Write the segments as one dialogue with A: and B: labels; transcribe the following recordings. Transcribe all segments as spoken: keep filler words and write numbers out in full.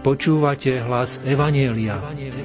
A: Počúvate hlas Evanjelia.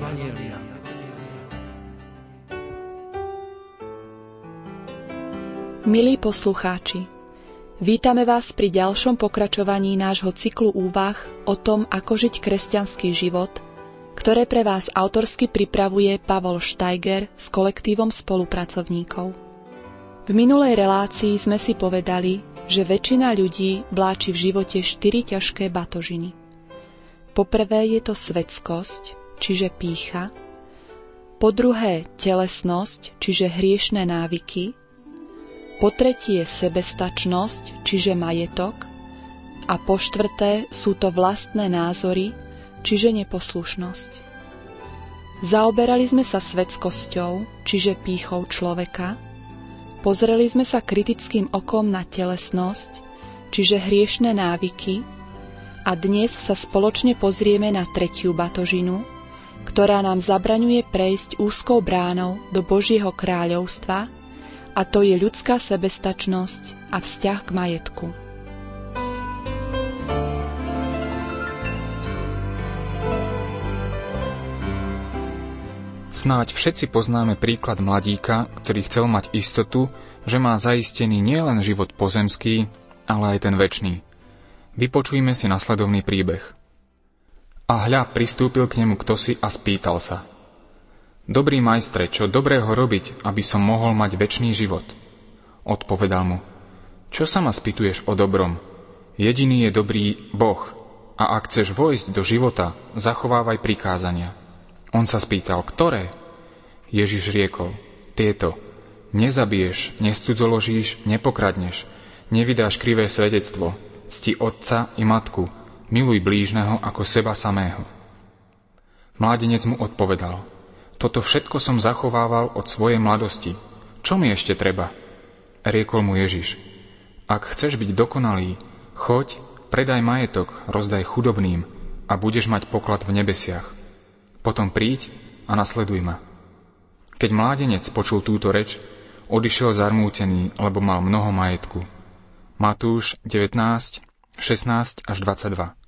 B: Milí poslucháči, vítame vás pri ďalšom pokračovaní nášho cyklu úvah o tom, ako žiť kresťanský život, ktoré pre vás autorsky pripravuje Pavol Steiger s kolektívom spolupracovníkov. V minulej relácii sme si povedali, že väčšina ľudí vláči v živote štyri ťažké batožiny. Po prvé je to svetskosť, čiže pýcha, po druhé telesnosť, čiže hriešne návyky, po tretie sebestačnosť, čiže majetok, a po štvrté sú to vlastné názory, čiže neposlušnosť. Zaoberali sme sa svetskosťou, čiže pýchou človeka, pozreli sme sa kritickým okom na telesnosť, čiže hriešne návyky, a dnes sa spoločne pozrieme na tretiu batožinu, ktorá nám zabraňuje prejsť úzkou bránou do Božieho kráľovstva, a to je ľudská sebestačnosť a vzťah k majetku.
C: Snáď všetci poznáme príklad mladíka, ktorý chcel mať istotu, že má zaistený nielen život pozemský, ale aj ten večný. Vypočujme si nasledovný príbeh. A hľa, pristúpil k nemu ktosi a spýtal sa: Dobrý majstre, čo dobrého robiť, aby som mohol mať večný život? Odpovedal mu: Čo sa ma spýtuješ o dobrom? Jediný je dobrý Boh, a ak chceš vojsť do života, zachovávaj prikázania. On sa spýtal: Ktoré? Ježiš riekol: Tieto. Nezabiješ, nescudzoložíš, nepokradneš, nevydáš krivé svedectvo, cti otca i matku, miluj blížneho ako seba samého. Mládenec mu odpovedal: Toto všetko som zachovával od svojej mladosti. Čo mi ešte treba? Riekol mu Ježiš: Ak chceš byť dokonalý, choď, predaj majetok, rozdaj chudobným a budeš mať poklad v nebesiach. Potom príď a nasleduj ma. Keď mládenec počul túto reč, odišiel zarmútený, lebo mal mnoho majetku. Matúš devätnásť, šestnásť až dvadsaťdva.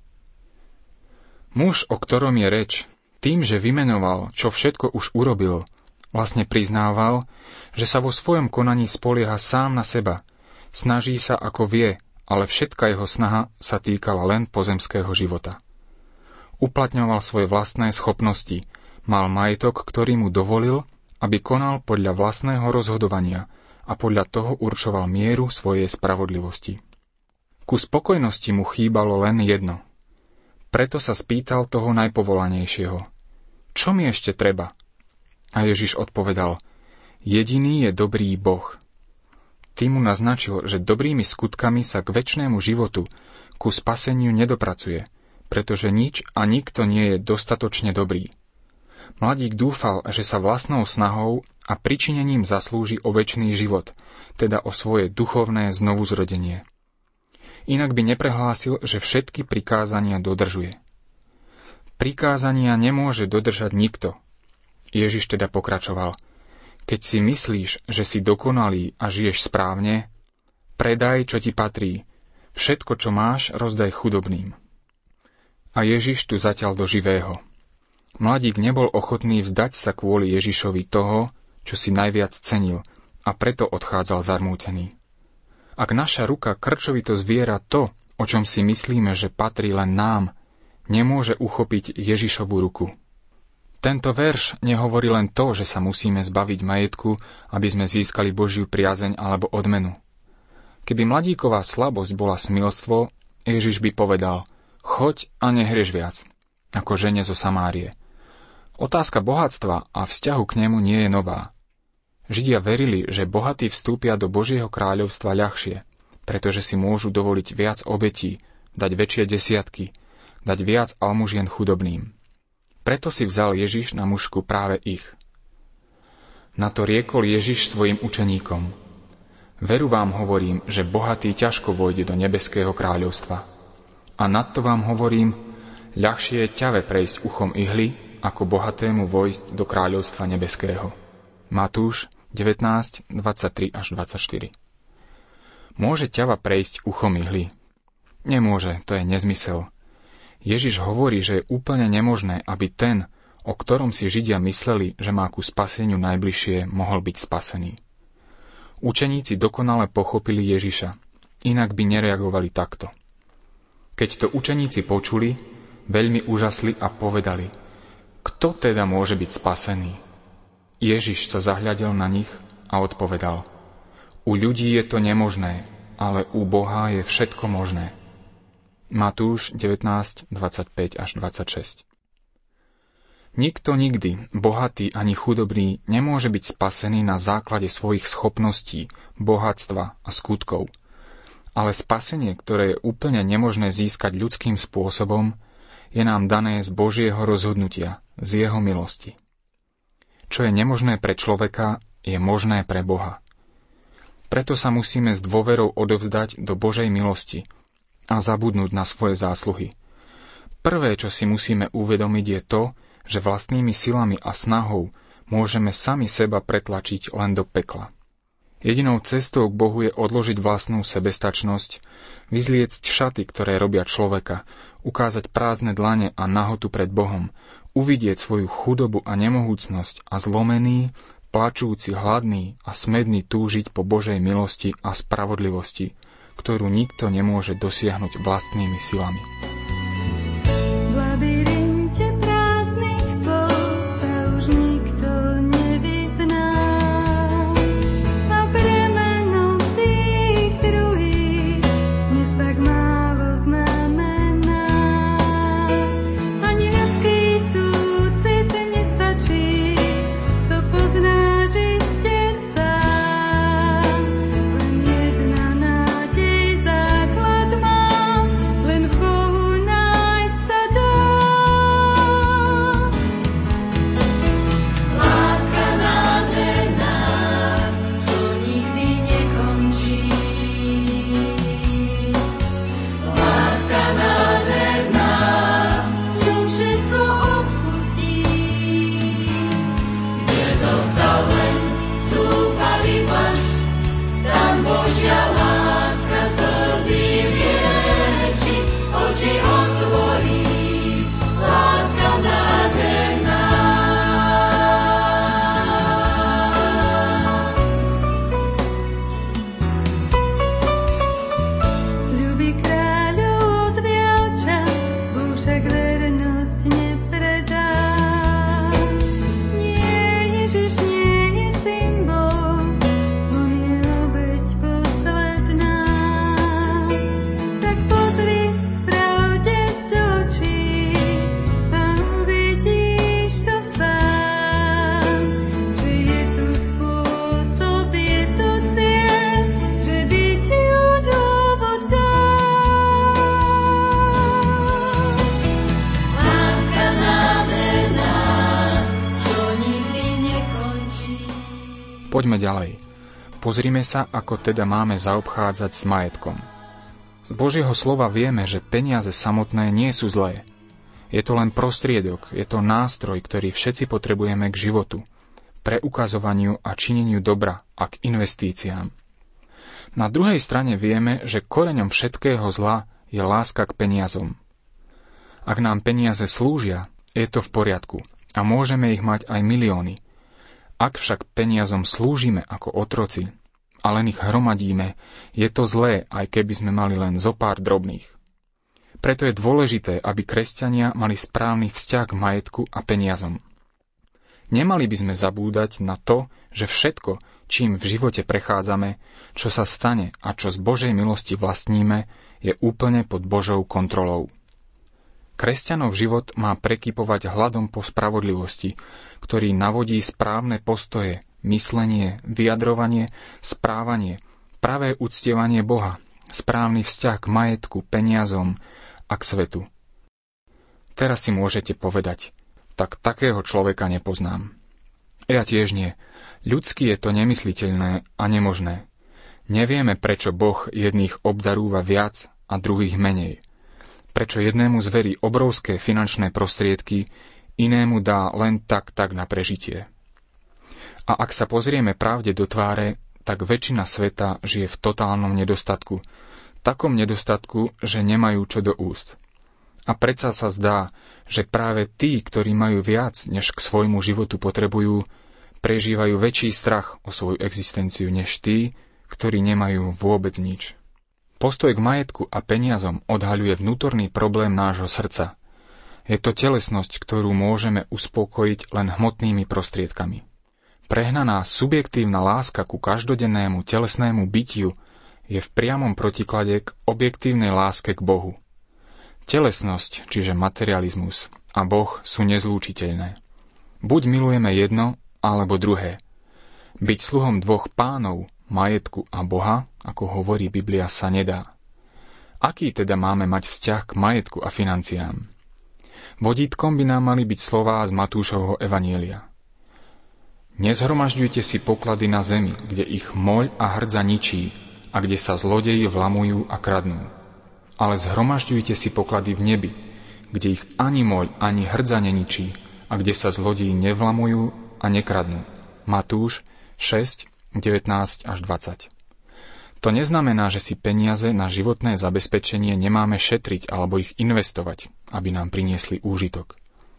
C: Muž, o ktorom je reč, tým, že vymenoval, čo všetko už urobil, vlastne priznával, že sa vo svojom konaní spolieha sám na seba, snaží sa ako vie, ale všetka jeho snaha sa týkala len pozemského života. Uplatňoval svoje vlastné schopnosti, mal majetok, ktorý mu dovolil, aby konal podľa vlastného rozhodovania a podľa toho určoval mieru svojej spravodlivosti. Ku spokojnosti mu chýbalo len jedno. Preto sa spýtal toho najpovolanejšieho: Čo mi ešte treba? A Ježiš odpovedal: Jediný je dobrý Boh. Tým mu naznačil, že dobrými skutkami sa k večnému životu, ku spaseniu nedopracuje, pretože nič a nikto nie je dostatočne dobrý. Mladík dúfal, že sa vlastnou snahou a pričinením zaslúži o večný život, teda o svoje duchovné znovuzrodenie. Inak by neprehlásil, že všetky prikázania dodržuje. Prikázania nemôže dodržať nikto. Ježiš teda pokračoval: Keď si myslíš, že si dokonalý a žiješ správne, predaj, čo ti patrí. Všetko, čo máš, rozdaj chudobným. A Ježiš tu zatiaľ do živého. Mladík nebol ochotný vzdať sa kvôli Ježišovi toho, čo si najviac cenil, a preto odchádzal zarmútený. Ak naša ruka krčovito zviera to, o čom si myslíme, že patrí len nám, nemôže uchopiť Ježišovu ruku. Tento verš nehovorí len to, že sa musíme zbaviť majetku, aby sme získali Božiu priazeň alebo odmenu. Keby mladíková slabosť bola smilstvo, Ježiš by povedal: Choď a nehrieš viac, ako žene zo Samárie. Otázka bohatstva a vzťahu k nemu nie je nová. Židia verili, že bohatí vstúpia do Božieho kráľovstva ľahšie, pretože si môžu dovoliť viac obetí, dať väčšie desiatky, dať viac almužien chudobným. Preto si vzal Ježiš na mušku práve ich. Na to riekol Ježiš svojim učeníkom: Veru vám hovorím, že bohatý ťažko vojde do nebeského kráľovstva. A nadto vám hovorím, ľahšie je ťave prejsť uchom ihly, ako bohatému vojsť do kráľovstva nebeského. Matúš devätnásť, dvadsaťtri až dvadsaťštyri. Môže ťava prejsť uchom ihly? Nemôže, to je nezmysel. Ježiš hovorí, že je úplne nemožné, aby ten, o ktorom si Židia mysleli, že má ku spaseniu najbližšie, mohol byť spasený. Učeníci dokonale pochopili Ježiša, inak by nereagovali takto. Keď to učeníci počuli, veľmi úžasli a povedali: Kto teda môže byť spasený? Ježiš sa zahľadel na nich a odpovedal: U ľudí je to nemožné, ale u Boha je všetko možné. Matúš devätnásť, dvadsaťpäť až dvadsaťšesť. Nikto nikdy, bohatý ani chudobný, nemôže byť spasený na základe svojich schopností, bohatstva a skutkov. Ale spasenie, ktoré je úplne nemožné získať ľudským spôsobom, je nám dané z Božieho rozhodnutia, z jeho milosti. Čo je nemožné pre človeka, je možné pre Boha. Preto sa musíme s dôverou odovzdať do Božej milosti a zabudnúť na svoje zásluhy. Prvé, čo si musíme uvedomiť, je to, že vlastnými silami a snahou môžeme sami seba pretlačiť len do pekla. Jedinou cestou k Bohu je odložiť vlastnú sebestačnosť, vyzliecť šaty, ktoré robia človeka, ukázať prázdne dlane a nahotu pred Bohom, uvidieť svoju chudobu a nemohúcnosť a zlomený, plačúci, hladný a smedný túžiť po Božej milosti a spravodlivosti, ktorú nikto nemôže dosiahnuť vlastnými silami. Poďme ďalej. Pozrime sa, ako teda máme zaobchádzať s majetkom. Z Božieho slova vieme, že peniaze samotné nie sú zlé. Je to len prostriedok, je to nástroj, ktorý všetci potrebujeme k životu, pre ukazovaniu a čineniu dobra a k investíciám. Na druhej strane vieme, že koreňom všetkého zla je láska k peniazom. Ak nám peniaze slúžia, je to v poriadku a môžeme ich mať aj milióny. Ak však peniazom slúžime ako otroci a len ich hromadíme, je to zlé, aj keby sme mali len zo pár drobných. Preto je dôležité, aby kresťania mali správny vzťah k majetku a peniazom. Nemali by sme zabúdať na to, že všetko, čím v živote prechádzame, čo sa stane a čo z Božej milosti vlastníme, je úplne pod Božou kontrolou. Kresťanov život má prekypovať hladom po spravodlivosti, ktorý navodí správne postoje, myslenie, vyjadrovanie, správanie, pravé uctievanie Boha, správny vzťah k majetku, peniazom a k svetu. Teraz si môžete povedať, tak takého človeka nepoznám. Ja tiež nie. Ľudsky je to nemysliteľné a nemožné. Nevieme, prečo Boh jedných obdarúva viac a druhých menej. Prečo jednému zverí obrovské finančné prostriedky, inému dá len tak tak na prežitie. A ak sa pozrieme pravde do tváre, tak väčšina sveta žije v totálnom nedostatku, takom nedostatku, že nemajú čo do úst. A predsa sa zdá, že práve tí, ktorí majú viac, než k svojmu životu potrebujú, prežívajú väčší strach o svoju existenciu než tí, ktorí nemajú vôbec nič. Postoj k majetku a peniazom odhaľuje vnútorný problém nášho srdca. Je to telesnosť, ktorú môžeme uspokojiť len hmotnými prostriedkami. Prehnaná subjektívna láska ku každodennému telesnému bytiu je v priamom protiklade k objektívnej láske k Bohu. Telesnosť, čiže materializmus, a Boh sú nezlúčiteľné. Buď milujeme jedno, alebo druhé. Byť sluhom dvoch pánov, majetku a Boha, ako hovorí Biblia, sa nedá. Aký teda máme mať vzťah k majetku a financiám? Vodítkom by nám mali byť slová z Matúšovho evanielia. Nezhromažďujte si poklady na zemi, kde ich moľ a hrdza ničí a kde sa zlodeji vlamujú a kradnú. Ale zhromažďujte si poklady v nebi, kde ich ani moľ, ani hrdza neničí a kde sa zlodeji nevlamujú a nekradnú. Matúš šesť, devätnásť až dvadsať. To neznamená, že si peniaze na životné zabezpečenie nemáme šetriť alebo ich investovať, aby nám priniesli úžitok.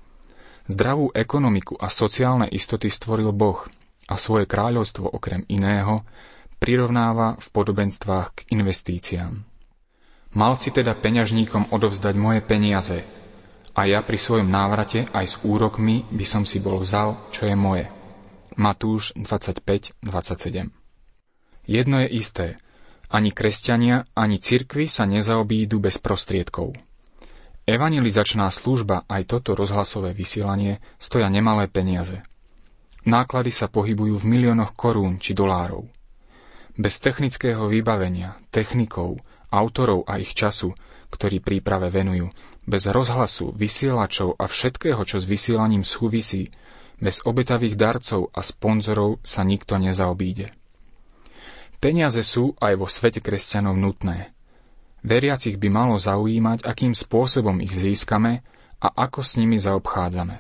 C: Zdravú ekonomiku a sociálne istoty stvoril Boh a svoje kráľovstvo okrem iného prirovnáva v podobenstvách k investíciám. Mal si teda peňažníkom odovzdať moje peniaze a ja pri svojom návrate aj s úrokmi by som si bol vzal, čo je moje. Matúš dvadsaťpäť dvadsaťsedem. Jedno je isté, ani kresťania, ani cirkvi sa nezaobídu bez prostriedkov. Evangelizačná služba, aj toto rozhlasové vysielanie, stoja nemalé peniaze. Náklady sa pohybujú v miliónoch korún či dolárov. Bez technického vybavenia, technikov, autorov a ich času, ktorí príprave venujú, bez rozhlasu, vysielačov a všetkého, čo s vysielaním súvisí, bez obetavých darcov a sponzorov sa nikto nezaobíde. Peniaze sú aj vo svete kresťanov nutné. Veriacich by malo zaujímať, akým spôsobom ich získame a ako s nimi zaobchádzame.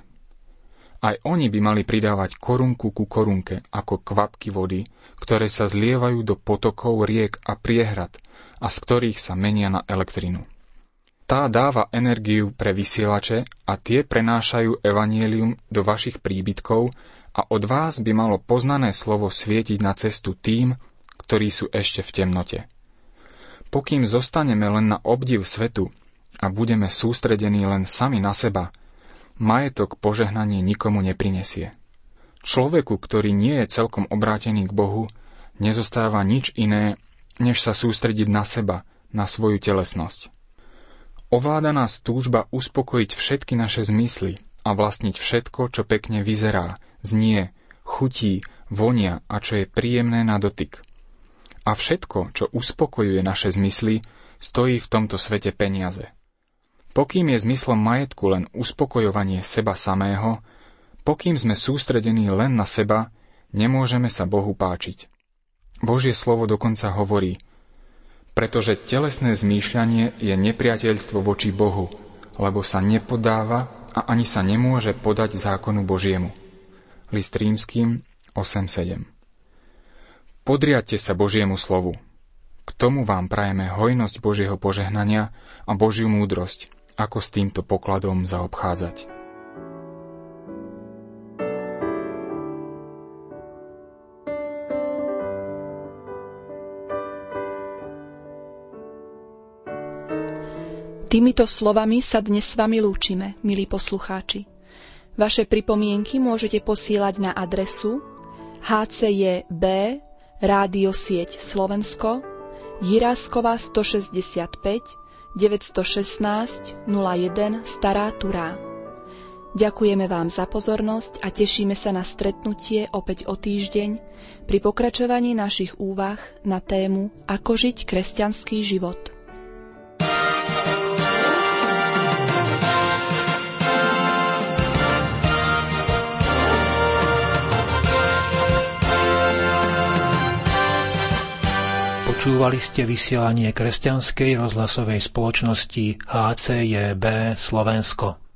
C: Aj oni by mali pridávať korunku ku korunke, ako kvapky vody, ktoré sa zlievajú do potokov, riek a priehrad a z ktorých sa menia na elektrinu. Tá dáva energiu pre vysielače a tie prenášajú evanjelium do vašich príbytkov a od vás by malo poznané slovo svietiť na cestu tým, ktorí sú ešte v temnote. Pokým zostaneme len na obdiv svetu a budeme sústredení len sami na seba, majetok požehnanie nikomu neprinesie. Človeku, ktorý nie je celkom obrátený k Bohu, nezostáva nič iné, než sa sústrediť na seba, na svoju telesnosť. Ovláda nás túžba uspokojiť všetky naše zmysly a vlastniť všetko, čo pekne vyzerá, znie, chutí, vonia a čo je príjemné na dotyk. A všetko, čo uspokojuje naše zmysly, stojí v tomto svete peniaze. Pokým je zmyslom majetku len uspokojovanie seba samého, pokým sme sústredení len na seba, nemôžeme sa Bohu páčiť. Božie slovo dokonca hovorí: pretože telesné zmýšľanie je nepriateľstvo voči Bohu, lebo sa nepodáva a ani sa nemôže podať zákonu Božiemu. List Rímskym osem sedem. Podriadte sa Božiemu slovu. K tomu vám prajeme hojnosť Božieho požehnania a Božiu múdrosť, ako s týmto pokladom zaobchádzať.
B: Týmito slovami sa dnes s vami lúčime, milí poslucháči. Vaše pripomienky môžete posielať na adresu há cé jé bé Rádio sieť Slovensko, Jiráskova stošesťdesiatpäť, deväťstošestnásť, nula jeden Stará Turá. Ďakujeme vám za pozornosť a tešíme sa na stretnutie opäť o týždeň pri pokračovaní našich úvah na tému Ako žiť kresťanský život.
A: Počúvali ste vysielanie Kresťanskej rozhlasovej spoločnosti há cé jé bé Slovensko.